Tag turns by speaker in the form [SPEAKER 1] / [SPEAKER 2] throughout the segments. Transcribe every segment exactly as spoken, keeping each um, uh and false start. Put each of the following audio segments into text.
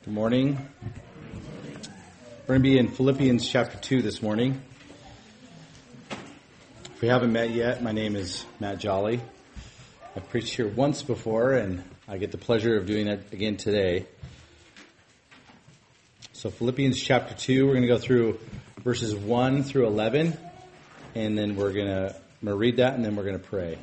[SPEAKER 1] Good morning. We're going to be in Philippians chapter two this morning. If we haven't met yet, my name is Matt Jolly. I've preached here once before, and I get the pleasure of doing it again today. So Philippians chapter two, we're going to go through verses one through eleven, and then we're going to, I'm going to read that, and then we're going to pray.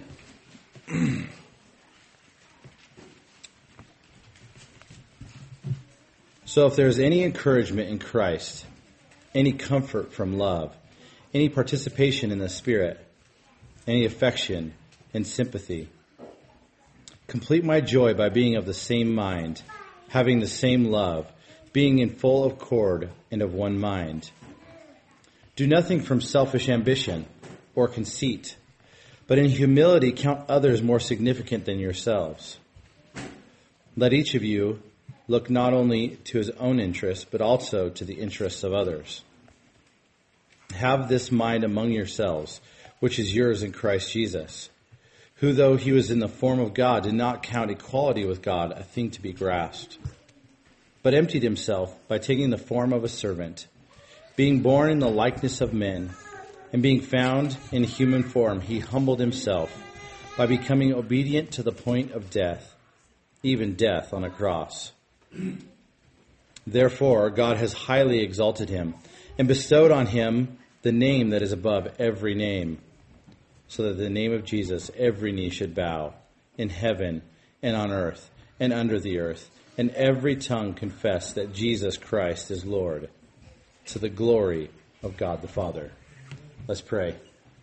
[SPEAKER 1] So if there is any encouragement in Christ, any comfort from love, any participation in the Spirit, any affection and sympathy, complete my joy by being of the same mind, having the same love, being in full accord and of one mind. Do nothing from selfish ambition or conceit, but in humility count others more significant than yourselves. Let each of you look not only to his own interests, but also to the interests of others. Have this mind among yourselves, which is yours in Christ Jesus, who, though he was in the form of God, did not count equality with God a thing to be grasped, but emptied himself by taking the form of a servant, being born in the likeness of men, and being found in human form, he humbled himself by becoming obedient to the point of death, even death on a cross. Therefore, God has highly exalted him and bestowed on him the name that is above every name, so that the name of Jesus every knee should bow, in heaven and on earth and under the earth, and every tongue confess that Jesus Christ is Lord, to the glory of God the Father. Let's pray.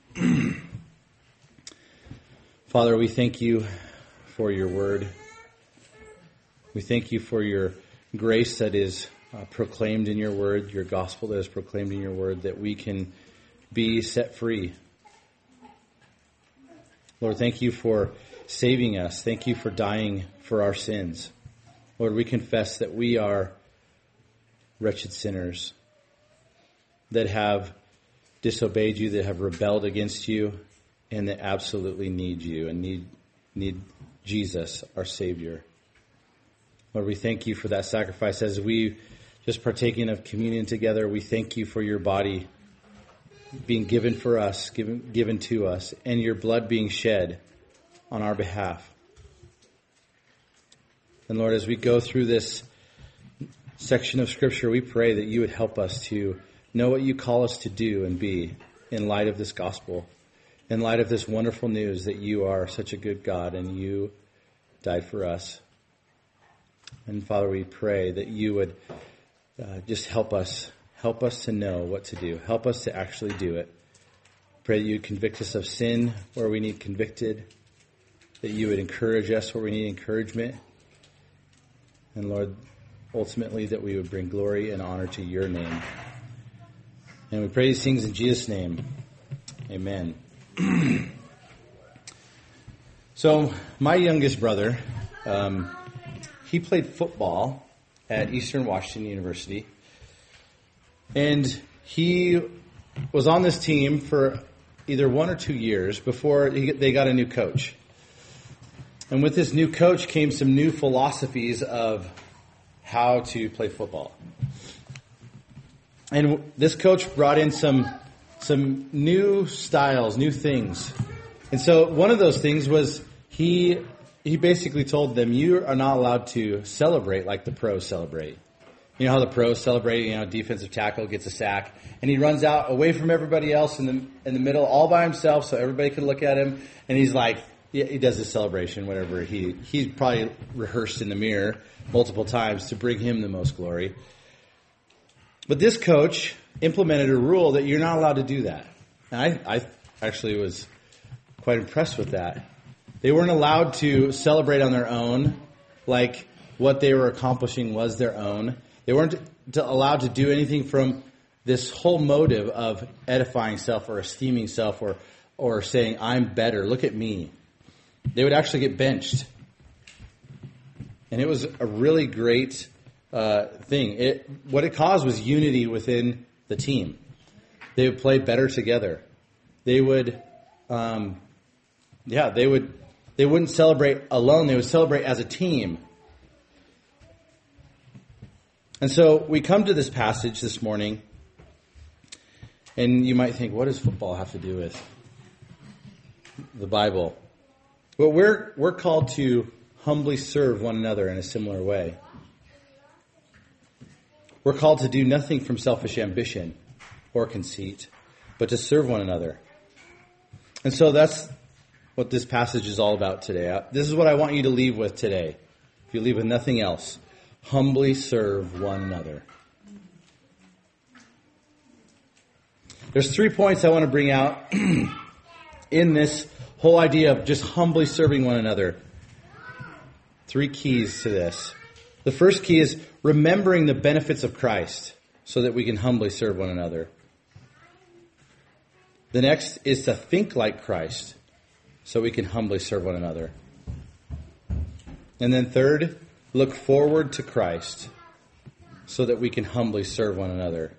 [SPEAKER 1] Father, we thank you for your word. We thank you for your grace that is uh, proclaimed in your word, your gospel that is proclaimed in your word, that we can be set free. Lord, thank you for saving us. Thank you for dying for our sins. Lord, we confess that we are wretched sinners that have disobeyed you, that have rebelled against you, and that absolutely need you and need need Jesus, our Savior. Lord, we thank you for that sacrifice. As we just partaking of communion together, we thank you for your body being given for us, given, given to us, and your blood being shed on our behalf. And Lord, as we go through this section of Scripture, we pray that you would help us to know what you call us to do and be in light of this gospel, in light of this wonderful news that you are such a good God and you died for us. And Father, we pray that you would uh, just help us, help us to know what to do. Help us to actually do it. Pray that you would convict us of sin where we need convicted, that you would encourage us where we need encouragement. And Lord, ultimately that we would bring glory and honor to your name. And we pray these things in Jesus' name. Amen. So my youngest brother, um, he played football at Eastern Washington University, and he was on this team for either one or two years before he, they got a new coach. And with this new coach came some new philosophies of how to play football. And this coach brought in some some new styles, new things. And so one of those things was he he basically told them, you are not allowed to celebrate like the pros celebrate. You know how the pros celebrate, you know, defensive tackle gets a sack, and he runs out away from everybody else in the in the middle all by himself so everybody can look at him, and he's like, yeah, he does this celebration, whatever. He he's probably rehearsed in the mirror multiple times to bring him the most glory. But this coach implemented a rule that you're not allowed to do that. And I, I actually was quite impressed with that. They weren't allowed to celebrate on their own, like what they were accomplishing was their own. They weren't to, allowed to do anything from this whole motive of edifying self or esteeming self or, or saying, I'm better, look at me. They would actually get benched. And it was a really great uh, thing. It, what it caused was unity within the team. They would play better together. They would, um, yeah, they would, they wouldn't celebrate alone. They would celebrate as a team. And so we come to this passage this morning, and you might think, what does football have to do with the Bible? Well, we're we're called to humbly serve one another in a similar way. We're called to do nothing from selfish ambition or conceit, but to serve one another. And so that's what this passage is all about today. This is what I want you to leave with today. If you leave with nothing else, humbly serve one another. There's three points I want to bring out in this whole idea of just humbly serving one another. Three keys to this. The first key is remembering the benefits of Christ so that we can humbly serve one another. The next is to think like Christ so we can humbly serve one another. And then third, look forward to Christ so that we can humbly serve one another.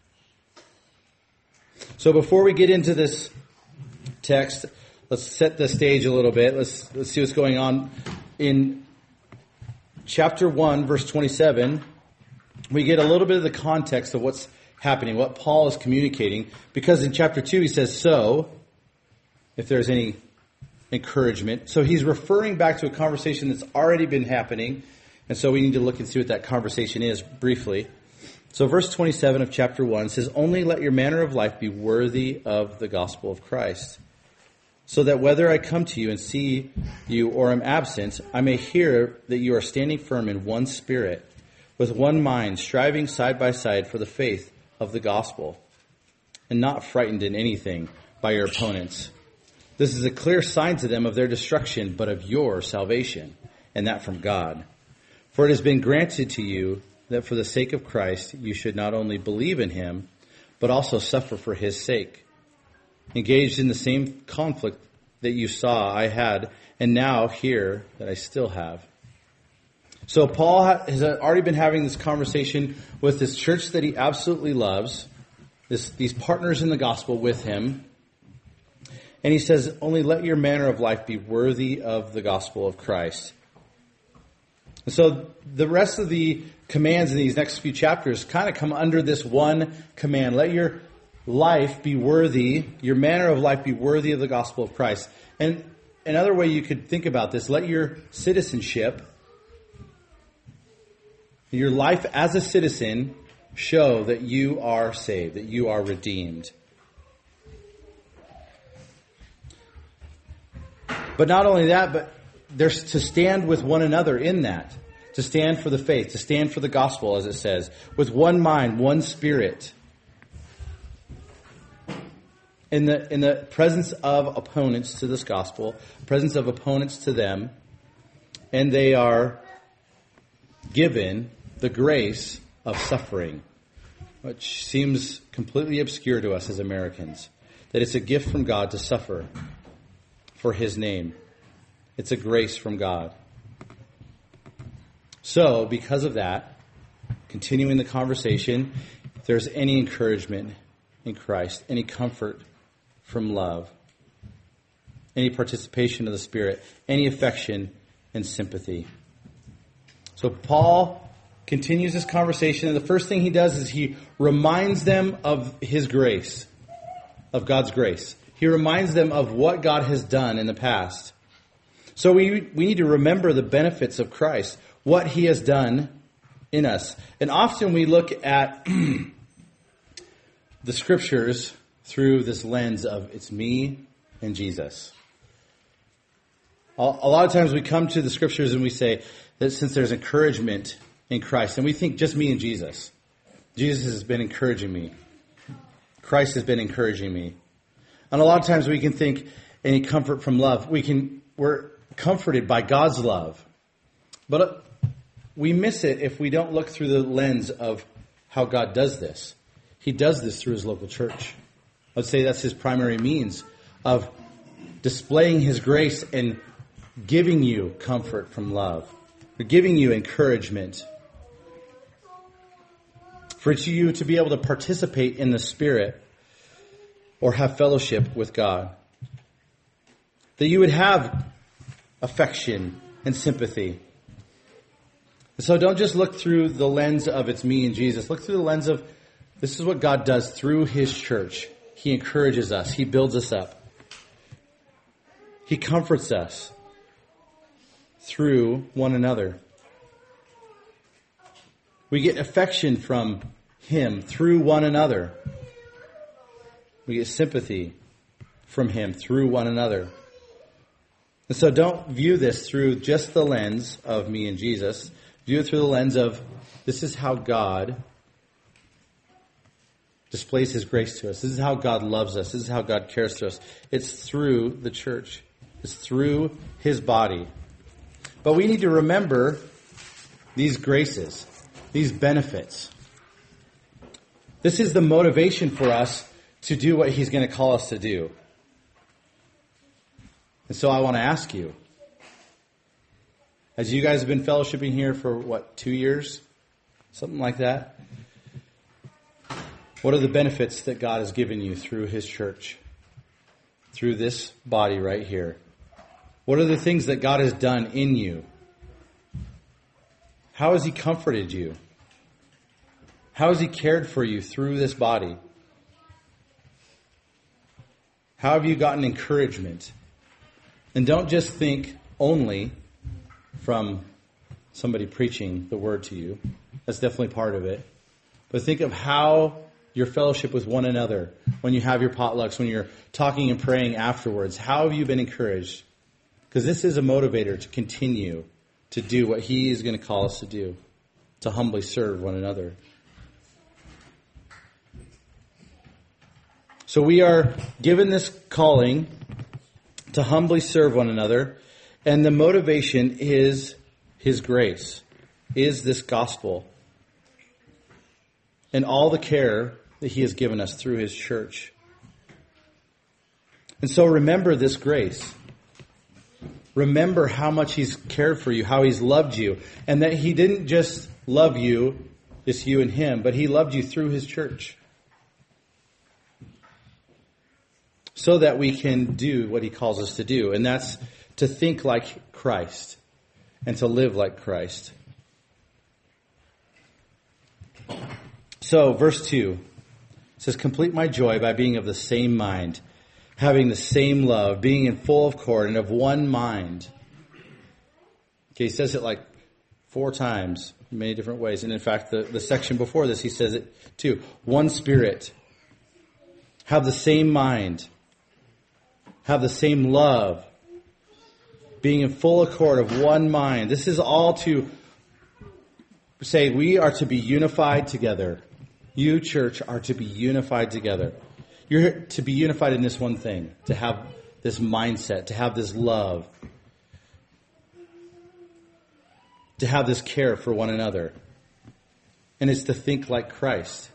[SPEAKER 1] So before we get into this text, let's set the stage a little bit. Let's let's see what's going on. In chapter one, verse twenty-seven, we get a little bit of the context of what's happening, what Paul is communicating. Because in chapter two, he says, so, if there's any encouragement. So he's referring back to a conversation that's already been happening. And so we need to look and see what that conversation is briefly. So verse twenty-seven of chapter one says, only let your manner of life be worthy of the gospel of Christ, so that whether I come to you and see you or am absent, I may hear that you are standing firm in one spirit, with one mind, striving side by side for the faith of the gospel, and not frightened in anything by your opponents. This is a clear sign to them of their destruction, but of your salvation, and that from God. For it has been granted to you that for the sake of Christ you should not only believe in him, but also suffer for his sake, engaged in the same conflict that you saw I had, and now hear that I still have. So Paul has already been having this conversation with this church that he absolutely loves, this, these partners in the gospel with him. And he says, only let your manner of life be worthy of the gospel of Christ. And so the rest of the commands in these next few chapters kind of come under this one command. Let your life be worthy, your manner of life be worthy of the gospel of Christ. And another way you could think about this, let your citizenship, your life as a citizen, show that you are saved, that you are redeemed. But not only that, but there's to stand with one another in that. To stand for the faith, to stand for the gospel, as it says, with one mind, one spirit. In the in the presence of opponents to this gospel, presence of opponents to them, and they are given the grace of suffering, which seems completely obscure to us as Americans. That it's a gift from God to suffer for his name. It's a grace from God. So, because of that, continuing the conversation, if there's any encouragement in Christ, any comfort from love, any participation of the Spirit, any affection and sympathy. So Paul continues this conversation, and the first thing he does is he reminds them of his grace, of God's grace. He reminds them of what God has done in the past. So we we need to remember the benefits of Christ, what he has done in us. And often we look at the scriptures through this lens of it's me and Jesus. A lot of times we come to the scriptures and we say that since there's encouragement in Christ, and we think just me and Jesus. Jesus has been encouraging me. Christ has been encouraging me. And a lot of times we can think any comfort from love. We can, we're comforted by God's love. But we miss it if we don't look through the lens of how God does this. He does this through his local church. I would say that's his primary means of displaying his grace and giving you comfort from love. Or giving you encouragement. For you to be able to participate in the Spirit or have fellowship with God. That you would have affection and sympathy. So don't just look through the lens of it's me and Jesus. Look through the lens of this is what God does through his church. He encourages us. He builds us up. He comforts us through one another. We get affection from him through one another. We get sympathy from him through one another. And so don't view this through just the lens of me and Jesus. View it through the lens of this is how God displays his grace to us. This is how God loves us. This is how God cares for us. It's through the church. It's through his body. But we need to remember these graces, these benefits. This is the motivation for us to do what he's going to call us to do. And so I want to ask you, as you guys have been fellowshipping here for, what, two years? Something like that? What are the benefits that God has given you through his church? Through this body right here? What are the things that God has done in you? How has he comforted you? How has he cared for you through this body? How have you gotten encouragement? And don't just think only from somebody preaching the word to you. That's definitely part of it. But think of how your fellowship with one another, when you have your potlucks, when you're talking and praying afterwards, how have you been encouraged? Because this is a motivator to continue to do what he is going to call us to do, to humbly serve one another. So we are given this calling to humbly serve one another, and the motivation is his grace, is this gospel, and all the care that he has given us through his church. And so remember this grace. Remember how much he's cared for you, how he's loved you, and that he didn't just love you, it's you and him, but he loved you through his church. So that we can do what he calls us to do, and that's to think like Christ and to live like Christ. So, verse two says, complete my joy by being of the same mind, having the same love, being in full accord and of one mind. Okay, he says it like four times, in many different ways. And in fact, the, the section before this, he says it too. One spirit. Have the same mind. Have the same love. Being in full accord of one mind. This is all to say we are to be unified together. You, church, are to be unified together. You're to be unified in this one thing. To have this mindset. To have this love. To have this care for one another. And it's to think like Christ.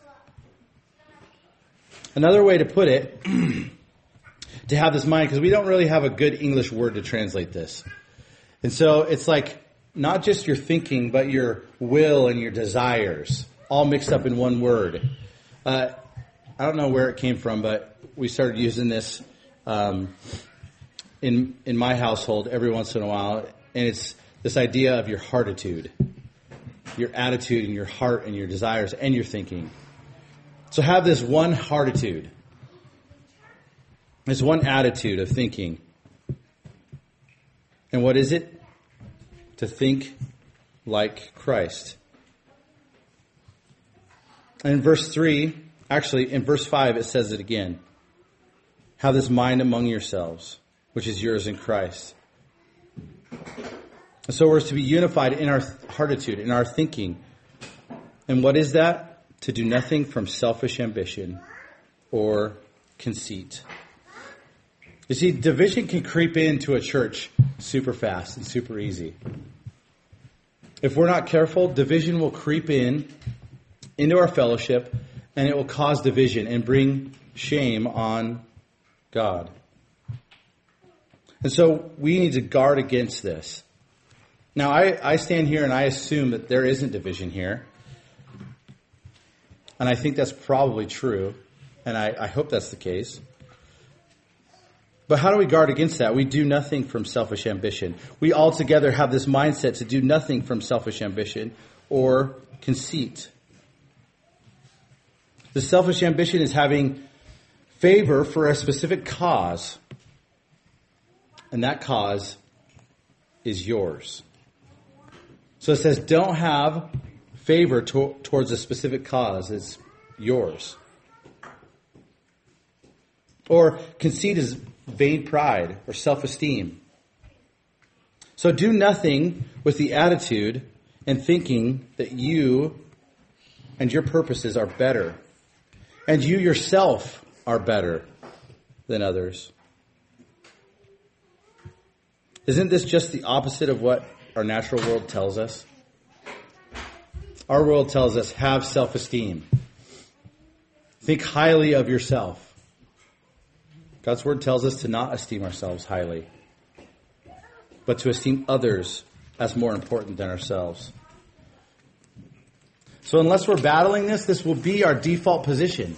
[SPEAKER 1] Another way to put it, to have this mind, because we don't really have a good English word to translate this. And so it's like not just your thinking, but your will and your desires all mixed up in one word. Uh, I don't know where it came from, but we started using this um, in in my household every once in a while. And it's this idea of your heartitude, your attitude and your heart and your desires and your thinking. So have this one heartitude. There's one attitude of thinking. And what is it? To think like Christ. And in verse three, actually in verse five, it says it again. Have this mind among yourselves, which is yours in Christ. And so we're to be unified in our heartitude, in our thinking. And what is that? To do nothing from selfish ambition or conceit. You see, division can creep into a church super fast and super easy. If we're not careful, division will creep in into our fellowship, and it will cause division and bring shame on God. And so we need to guard against this. Now, I, I stand here and I assume that there isn't division here. And I think that's probably true. And I, I hope that's the case. But how do we guard against that? We do nothing from selfish ambition. We altogether have this mindset to do nothing from selfish ambition or conceit. The selfish ambition is having favor for a specific cause. And that cause is yours. So it says, don't have favor to- towards a specific cause. It's yours. Or conceit is vain pride or self-esteem. So do nothing with the attitude and thinking that you and your purposes are better. And you yourself are better than others. Isn't this just the opposite of what our natural world tells us? Our world tells us, have self-esteem. Think highly of yourself. God's word tells us to not esteem ourselves highly, but to esteem others as more important than ourselves. So unless we're battling this, this will be our default position.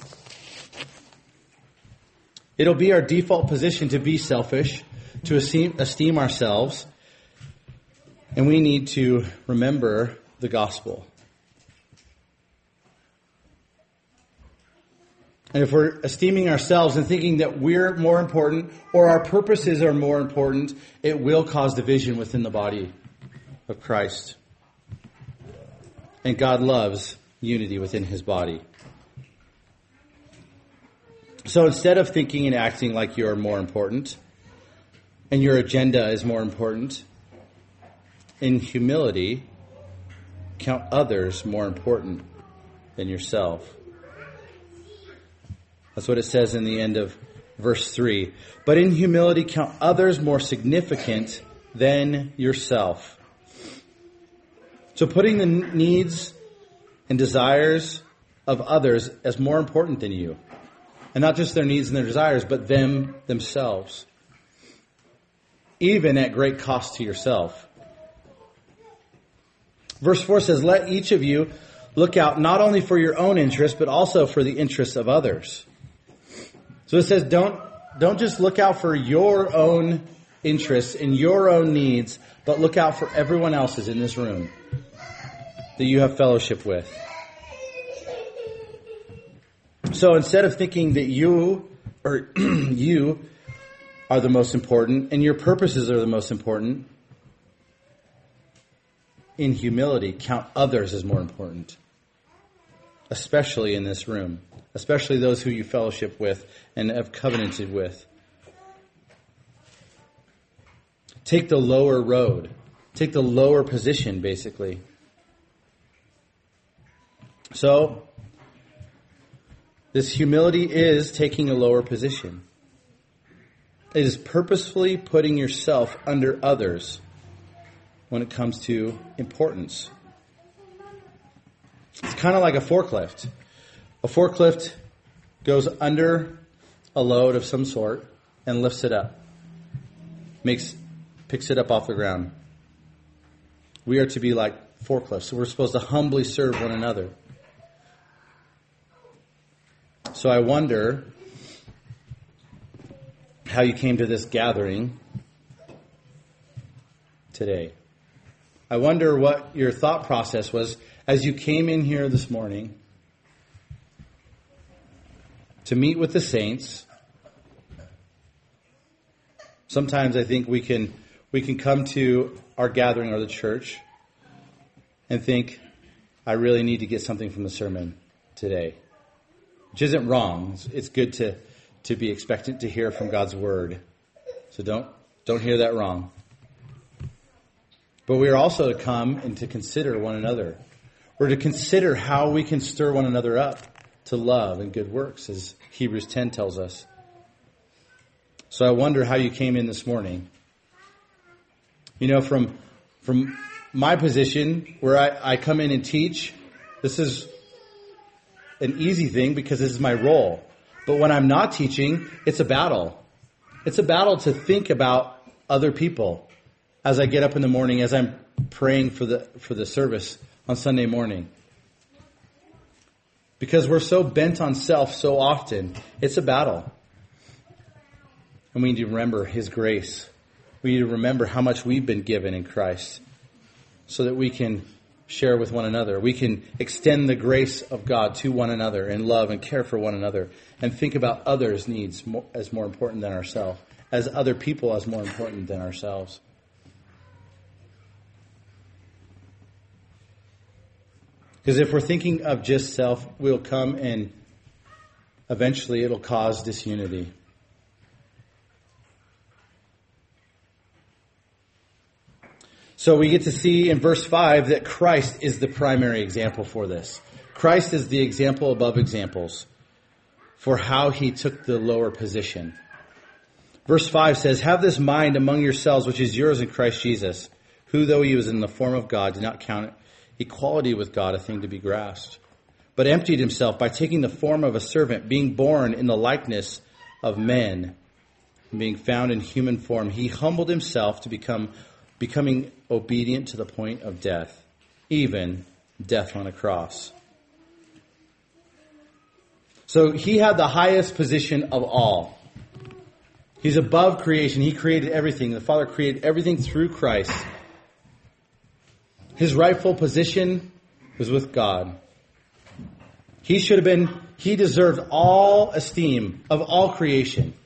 [SPEAKER 1] It'll be our default position to be selfish, to esteem, esteem ourselves, and we need to remember the gospel. And if we're esteeming ourselves and thinking that we're more important or our purposes are more important, it will cause division within the body of Christ. And God loves unity within his body. So instead of thinking and acting like you're more important and your agenda is more important, in humility, count others more important than yourself. That's what it says in the end of verse three. But in humility, count others more significant than yourself. So putting the needs and desires of others as more important than you. And not just their needs and their desires, but them themselves. Even at great cost to yourself. Verse four says, let each of you look out not only for your own interest, but also for the interests of others. So it says, don't, don't just look out for your own interests and your own needs, but look out for everyone else's in this room that you have fellowship with. So instead of thinking that you or you are the most important and your purposes are the most important, in humility, count others as more important, especially in this room. Especially those who you fellowship with and have covenanted with. Take the lower road. Take the lower position, basically. So, this humility is taking a lower position. It is purposefully putting yourself under others when it comes to importance. It's kind of like a forklift. A forklift goes under a load of some sort and lifts it up. Makes, picks it up off the ground. We are to be like forklifts. So we're supposed to humbly serve one another. So I wonder how you came to this gathering today. I wonder what your thought process was as you came in here this morning to meet with the saints. Sometimes I think we can we can come to our gathering or the church and think, I really need to get something from the sermon today. Which isn't wrong. It's, it's good to, to be expectant to hear from God's word. So don't don't hear that wrong. But we are also to come and to consider one another. We're to consider how we can stir one another up to love and good works, as Hebrews ten tells us. So I wonder how you came in this morning. You know, from from my position, where I, I come in and teach, this is an easy thing because this is my role. But when I'm not teaching, it's a battle. It's a battle to think about other people as I get up in the morning, as I'm praying for the for the service on Sunday morning. Because we're so bent on self so often, it's a battle. And we need to remember his grace. We need to remember how much we've been given in Christ so that we can share with one another. We can extend the grace of God to one another and love and care for one another and think about others' needs more, as more important than ourselves, as other people as more important than ourselves. Because if we're thinking of just self, we'll come and eventually it'll cause disunity. So we get to see in verse five that Christ is the primary example for this. Christ is the example above examples for how he took the lower position. Verse five says, "Have this mind among yourselves, which is yours in Christ Jesus, who, though he was in the form of God, did not count equality with God a thing to be grasped, but emptied himself by taking the form of a servant, being born in the likeness of men, and being found in human form. He humbled himself to become becoming obedient to the point of death, even death on a cross." So he had the highest position of all. He's above creation. He created everything. The Father created everything through Christ. His rightful position was with God. He should have been, he deserved all esteem of all creation.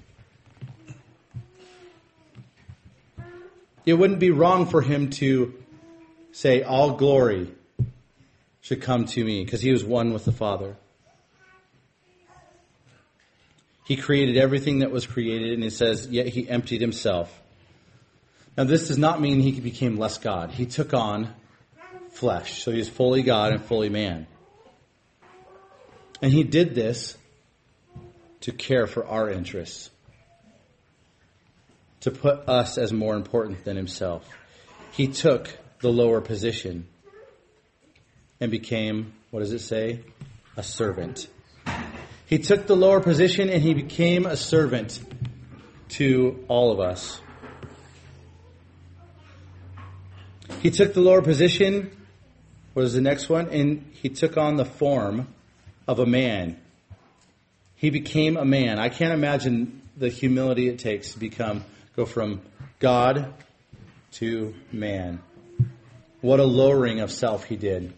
[SPEAKER 1] It wouldn't be wrong for him to say, all glory should come to me, because he was one with the Father. He created everything that was created, and it says, yet he emptied himself. Now this does not mean he became less God. He took on flesh, so he was fully God and fully man. And he did this to care for our interests, to put us as more important than himself. He took the lower position and became, what does it say? A servant. He took the lower position and he became a servant to all of us. He took the lower position, what is the next one? And he took on the form of a man. He became a man. I can't imagine the humility it takes to become, go from God to man. What a lowering of self he did,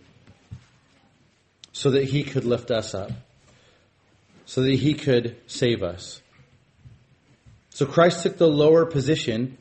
[SPEAKER 1] so that he could lift us up, so that he could save us. So Christ took the lower position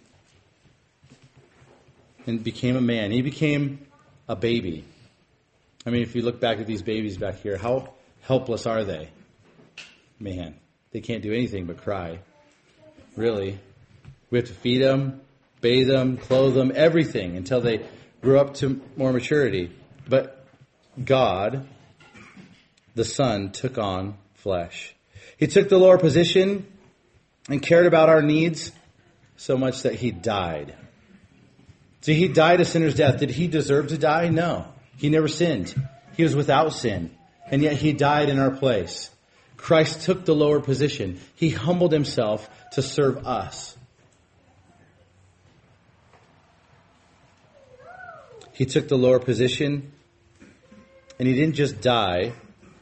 [SPEAKER 1] and became a man. He became a baby. I mean, if you look back at these babies back here, how helpless are they? Man, they can't do anything but cry. Really. We have to feed them, bathe them, clothe them, everything until they grow up to more maturity. But God, the Son, took on flesh. He took the lower position and cared about our needs so much that he died. See, he died a sinner's death. Did he deserve to die? No. He never sinned. He was without sin. And yet he died in our place. Christ took the lower position. He humbled himself to serve us. He took the lower position, and he didn't just die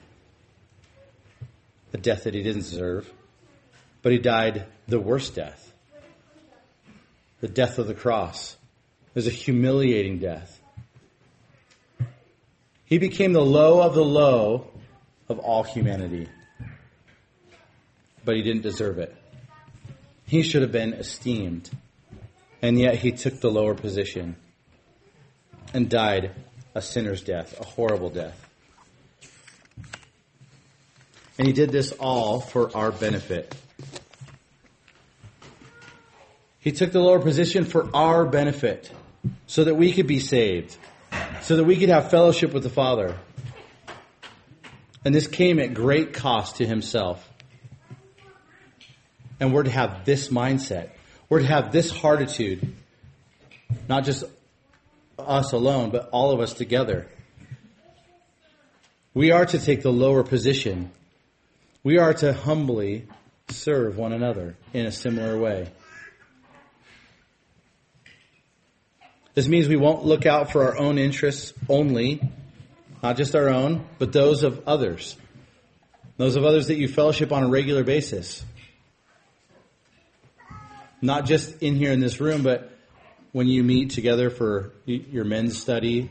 [SPEAKER 1] a death that he didn't deserve, but he died the worst death, the death of the cross. It was a humiliating death. He became the low of the low of all humanity, but he didn't deserve it. He should have been esteemed, and yet he took the lower position and died a sinner's death, a horrible death. And he did this all for our benefit. He took the lower position for our benefit, so that we could be saved, so that we could have fellowship with the Father. And this came at great cost to himself. And we're to have this mindset. We're to have this heartitude, not just us alone, but all of us together. We are to take the lower position. We are to humbly serve one another in a similar way. This means we won't look out for our own interests only, not just our own, but those of others. Those of others that you fellowship on a regular basis. Not just in here in this room, but when you meet together for your men's study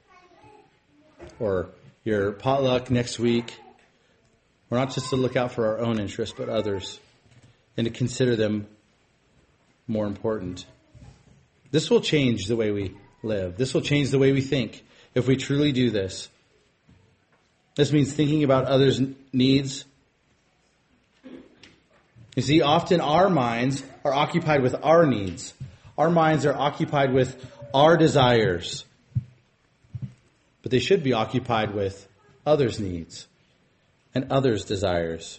[SPEAKER 1] or your potluck next week. We're not just to look out for our own interests, but others, and to consider them more important. This will change the way we live. This will change the way we think if we truly do this. This means thinking about others' needs. You see, often our minds are occupied with our needs. Our minds are occupied with our desires. But they should be occupied with others' needs and others' desires.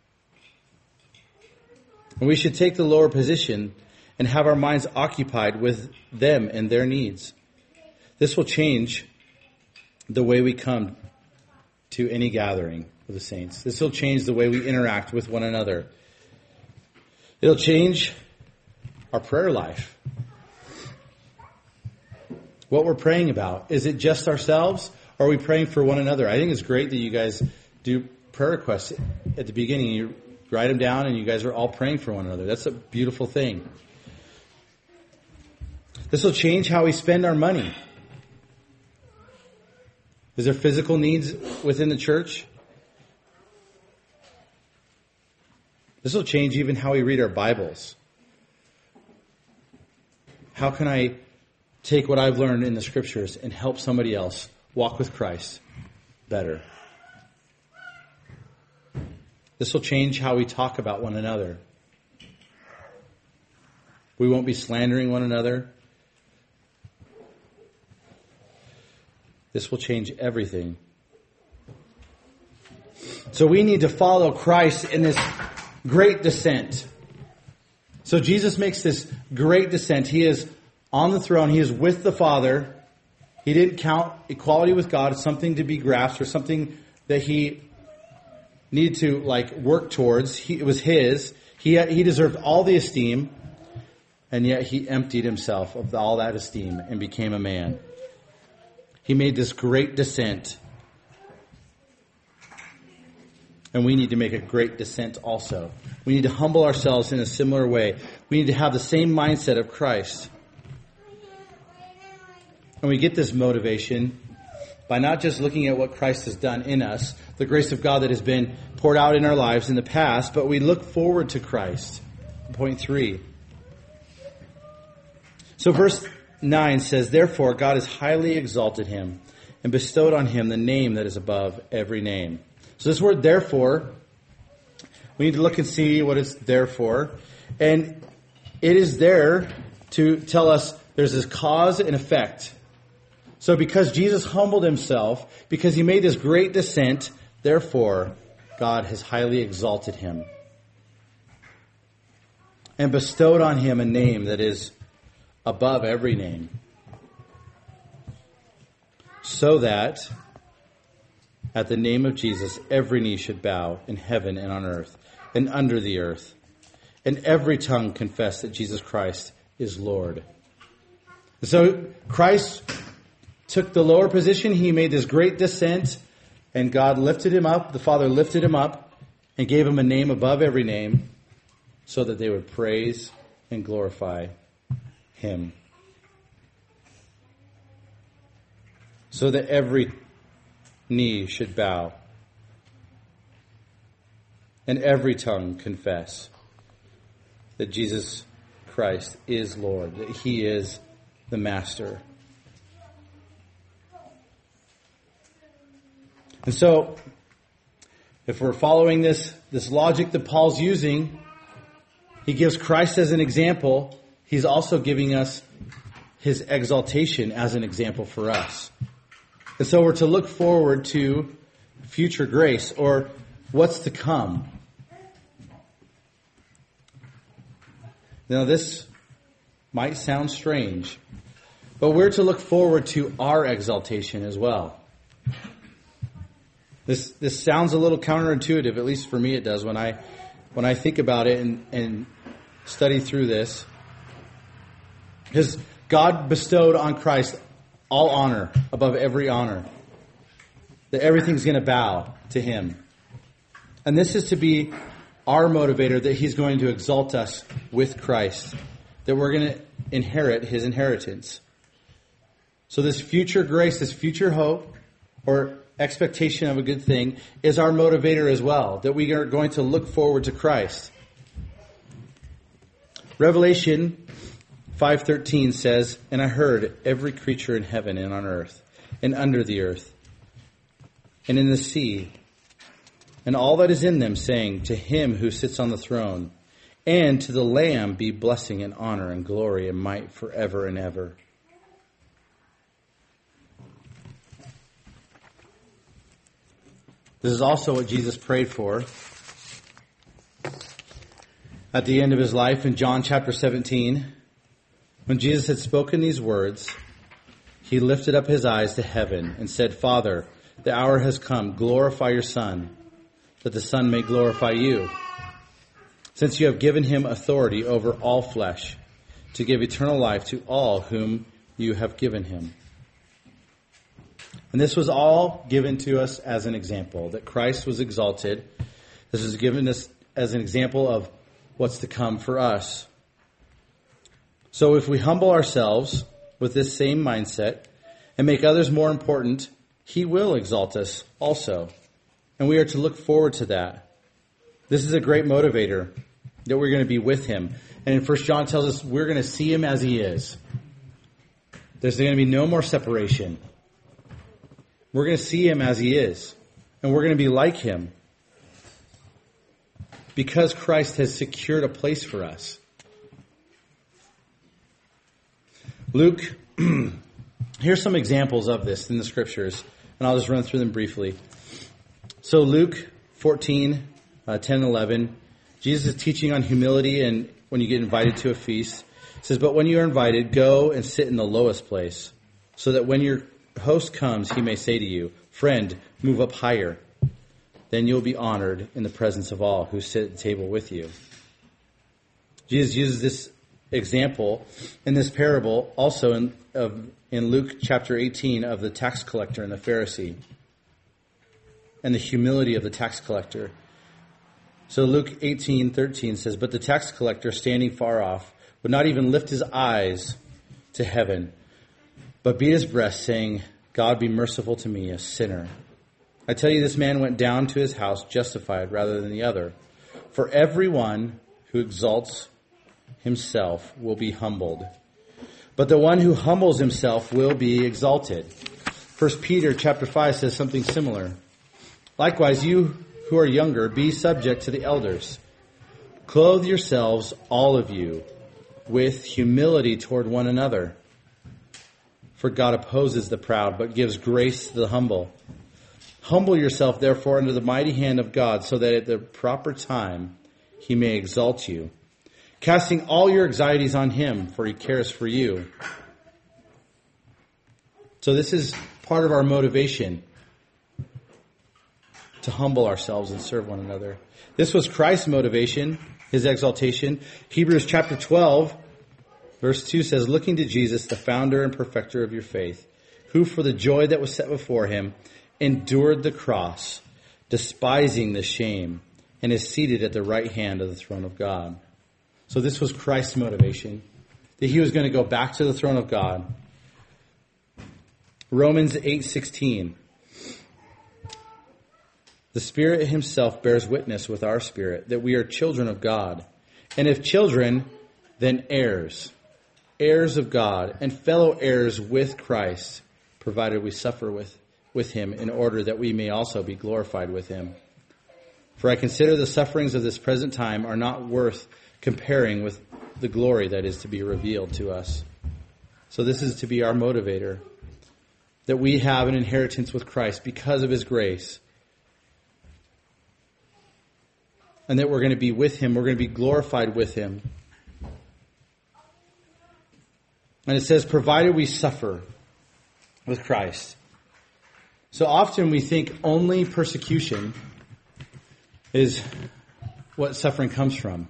[SPEAKER 1] And we should take the lower position and have our minds occupied with them and their needs. This will change the way we come to any gathering of the saints. This will change the way we interact with one another. It'll change our prayer life. What we're praying about. Is it just ourselves, or are we praying for one another? I think it's great that you guys do prayer requests at the beginning. You write them down and you guys are all praying for one another. That's a beautiful thing. This will change how we spend our money. Is there physical needs within the church? This will change even how we read our Bibles. How can I take what I've learned in the Scriptures and help somebody else walk with Christ better? This will change how we talk about one another. We won't be slandering one another. This will change everything. So we need to follow Christ in this great descent. So Jesus makes this great descent. He is on the throne. He is with the Father. He didn't count equality with God as something to be grasped or something that he needed to like work towards. He, it was his. He, he deserved all the esteem. And yet he emptied himself of all that esteem and became a man. He made this great descent. And we need to make a great descent also. We need to humble ourselves in a similar way. We need to have the same mindset of Christ. And we get this motivation by not just looking at what Christ has done in us, the grace of God that has been poured out in our lives in the past, but we look forward to Christ. Point three. So verse nine says, therefore God has highly exalted him and bestowed on him the name that is above every name. So this word therefore, we need to look and see what it's there for. And it is there to tell us there's this cause and effect. So because Jesus humbled himself, because he made this great descent, therefore God has highly exalted him and bestowed on him a name that is above every name, so that at the name of Jesus every knee should bow in heaven and on earth and under the earth, and every tongue confess that Jesus Christ is Lord. So Christ took the lower position. He made this great descent, and God lifted him up. The Father lifted him up and gave him a name above every name, so that they would praise and glorify him. So that every knee should bow and every tongue confess that Jesus Christ is Lord, that he is the Master. And so, if we're following this, this logic that Paul's using, he gives Christ as an example. He's also giving us his exaltation as an example for us. And so we're to look forward to future grace, or what's to come. Now this might sound strange, but we're to look forward to our exaltation as well. This this sounds a little counterintuitive, at least for me it does, when I when I think about it and, and study through this. Because God bestowed on Christ all honor above every honor. That everything's going to bow to him. And this is to be our motivator, that he's going to exalt us with Christ, that we're going to inherit his inheritance. So this future grace, this future hope, or expectation of a good thing, is our motivator as well, that we are going to look forward to Christ. Revelation five thirteen says, "And I heard every creature in heaven and on earth, and under the earth, and in the sea, and all that is in them, saying, to him who sits on the throne, and to the Lamb be blessing and honor and glory and might forever and ever." This is also what Jesus prayed for at the end of his life in John chapter seventeen. When Jesus had spoken these words, he lifted up his eyes to heaven and said, "Father, the hour has come. Glorify your Son, that the Son may glorify you, since you have given him authority over all flesh, to give eternal life to all whom you have given him." And this was all given to us as an example, that Christ was exalted. This is given us as an example of what's to come for us. So if we humble ourselves with this same mindset and make others more important, he will exalt us also. And we are to look forward to that. This is a great motivator, that we're going to be with him. And in First John tells us we're going to see him as he is. There's going to be no more separation. We're going to see him as he is. And we're going to be like him, because Christ has secured a place for us. Luke, here's some examples of this in the scriptures, and I'll just run through them briefly. So Luke fourteen, uh, ten and eleven, Jesus is teaching on humility and when you get invited to a feast. It says, "But when you are invited, go and sit in the lowest place, so that when your host comes, he may say to you, 'Friend, move up higher.' Then you'll be honored in the presence of all who sit at the table with you." Jesus uses this example in this parable also in, of, in Luke chapter eighteen of the tax collector and the Pharisee, and the humility of the tax collector. So Luke eighteen thirteen says, "But the tax collector, standing far off, would not even lift his eyes to heaven, but beat his breast, saying, 'God be merciful to me, a sinner.' I tell you, this man went down to his house justified rather than the other. For everyone who exalts himself will be humbled, but the one who humbles himself will be exalted." First Peter chapter five says something similar. "Likewise, you who are younger, be subject to the elders. Clothe yourselves, all of you, with humility toward one another. For God opposes the proud, but gives grace to the humble. Humble yourself, therefore, under the mighty hand of God, so that at the proper time he may exalt you, casting all your anxieties on him, for he cares for you." So this is part of our motivation, to humble ourselves and serve one another. This was Christ's motivation, his exaltation. Hebrews chapter twelve, verse two says, "Looking to Jesus, the founder and perfecter of your faith, who for the joy that was set before him endured the cross, despising the shame, and is seated at the right hand of the throne of God." So this was Christ's motivation, that he was going to go back to the throne of God. Romans eight sixteen. "The Spirit himself bears witness with our spirit that we are children of God. And if children, then heirs, heirs of God, and fellow heirs with Christ, provided we suffer with, with him, in order that we may also be glorified with him. For I consider the sufferings of this present time are not worth comparing with the glory that is to be revealed to us." So this is to be our motivator, that we have an inheritance with Christ because of his grace, and that we're going to be with him, we're going to be glorified with him. And it says, provided we suffer with Christ. So often we think only persecution is what suffering comes from.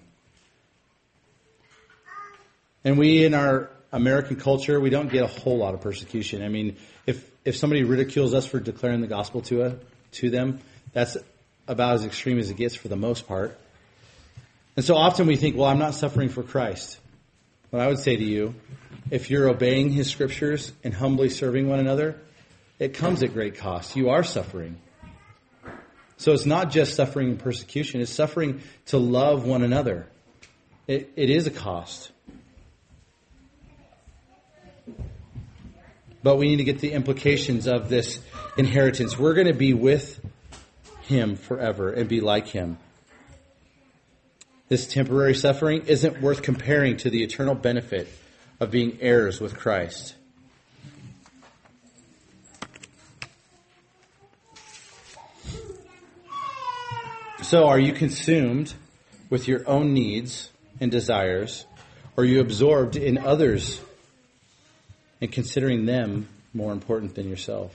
[SPEAKER 1] And we, in our American culture, we don't get a whole lot of persecution. I mean, if if somebody ridicules us for declaring the gospel to a, to them, that's about as extreme as it gets for the most part. And so often we think, well, I'm not suffering for Christ. But I would say to you, if you're obeying his scriptures and humbly serving one another, it comes at great cost. You are suffering. So it's not just suffering and persecution. It's suffering to love one another. It, it is a cost. But we need to get the implications of this inheritance. We're going to be with him forever and be like him. This temporary suffering isn't worth comparing to the eternal benefit of being heirs with Christ. So are you consumed with your own needs and desires? Or are you absorbed in others and considering them more important than yourself?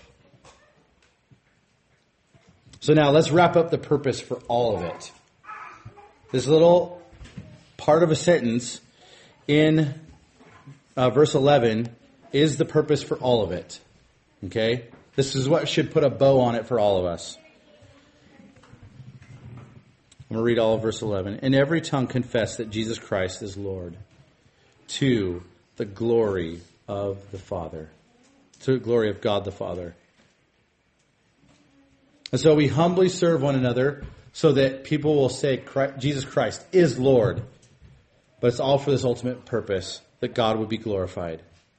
[SPEAKER 1] So now let's wrap up the purpose for all of it. This little part of a sentence in uh, verse eleven is the purpose for all of it. Okay? This is what should put a bow on it for all of us. I'm going to read all of verse eleven. And every tongue confess that Jesus Christ is Lord, to the glory of the Father. To the glory of God the Father. And so we humbly serve one another so that people will say Christ, Jesus Christ is Lord. But it's all for this ultimate purpose, that God would be glorified.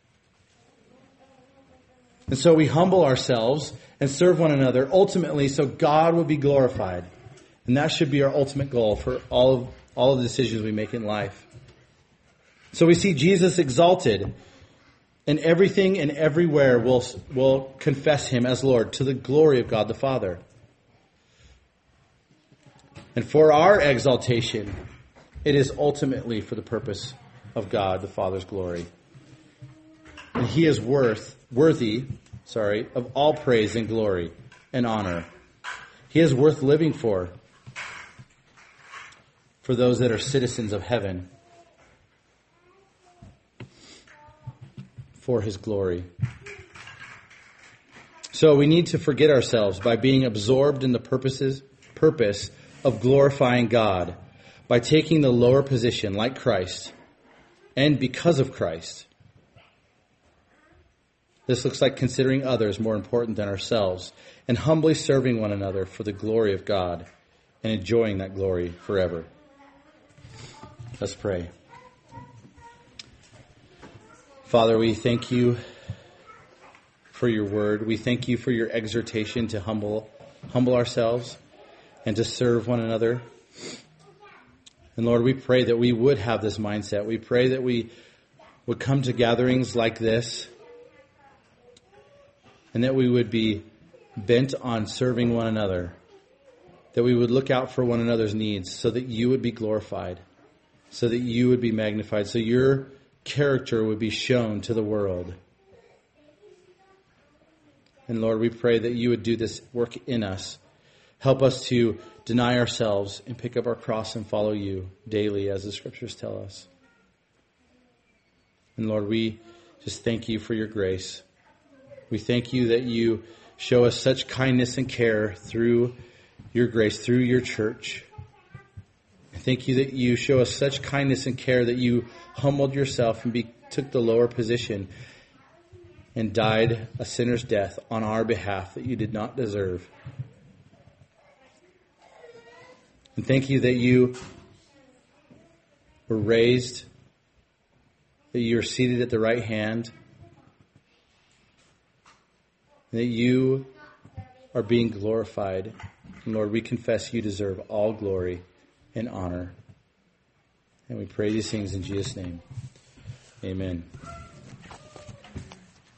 [SPEAKER 1] And so we humble ourselves and serve one another ultimately so God would be glorified. And that should be our ultimate goal for all of, all of the decisions we make in life. So we see Jesus exalted, and everything and everywhere will, will confess him as Lord to the glory of God the Father. And for our exaltation, it is ultimately for the purpose of God the Father's glory. And he is worth, worthy, sorry, of all praise and glory and honor. He is worth living for, for those that are citizens of heaven, for his glory. So we need to forget ourselves by being absorbed in the purposes, purpose of glorifying God by taking the lower position like Christ and because of Christ. This looks like considering others more important than ourselves and humbly serving one another for the glory of God and enjoying that glory forever. Let's pray. Father, we thank you for your word. We thank you for your exhortation to humble, humble ourselves and to serve one another. And Lord, we pray that we would have this mindset. We pray that we would come to gatherings like this and that we would be bent on serving one another, that we would look out for one another's needs so that you would be glorified, so that you would be magnified, so your character would be shown to the world. And Lord, we pray that you would do this work in us. Help us to deny ourselves and pick up our cross and follow you daily as the scriptures tell us. And Lord, we just thank you for your grace. We thank you that you show us such kindness and care through your grace, through your church. I thank you that you show us such kindness and care that you humbled yourself and be, took the lower position and died a sinner's death on our behalf that you did not deserve. And thank you that you were raised, that you are seated at the right hand, and that you are being glorified. And Lord, we confess you deserve all glory and honor. And we pray these things in Jesus' name. Amen.